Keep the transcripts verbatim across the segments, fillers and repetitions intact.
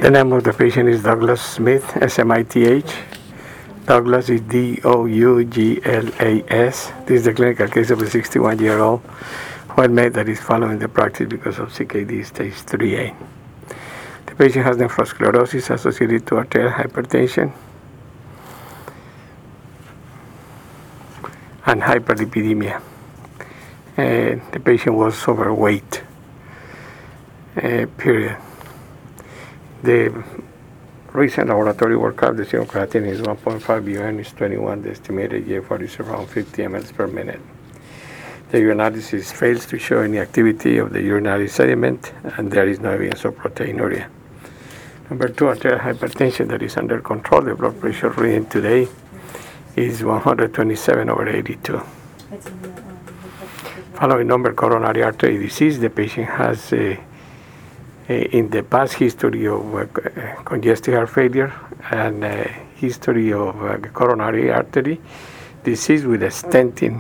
The name of the patient is Douglas Smith, S M I T H. Douglas is D O U G L A S. This is the clinical case of a sixty-one-year-old who admitted that is following the practice because of C K D stage three A. The patient has nephrosclerosis associated to arterial hypertension and hyperlipidemia. Uh, the patient was overweight, uh, period. The recent laboratory workup, the serum creatinine is one point five, U N is twenty-one, the estimated G F R is around fifty milliliters per minute. The urinalysis fails to show any activity of the urinary sediment, and there is no evidence of proteinuria. Number two, arterial hypertension that is under control. The blood pressure reading today is one hundred twenty-seven over eighty-two. Following number coronary artery disease, the patient has a, a, in the past history of uh, congestive heart failure and uh, history of uh, coronary artery disease with a stenting.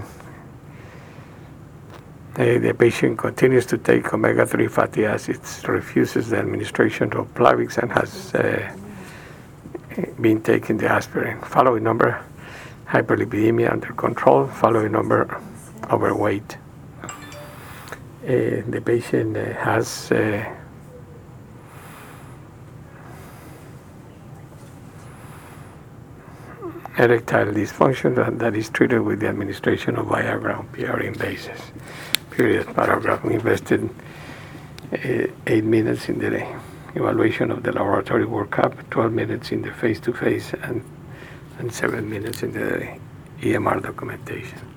Uh, the patient continues to take omega three fatty acids, refuses the administration of Plavix, and has uh, been taking the aspirin. Following number, hyperlipidemia under control. Following number, overweight. Uh, the patient uh, has uh, erectile dysfunction that, that is treated with the administration of Viagra on P R N basis. Period. Paragraph. We invested uh, eight minutes in the evaluation of the laboratory workup, twelve minutes in the face-to-face, and, and seven minutes in the E M R documentation.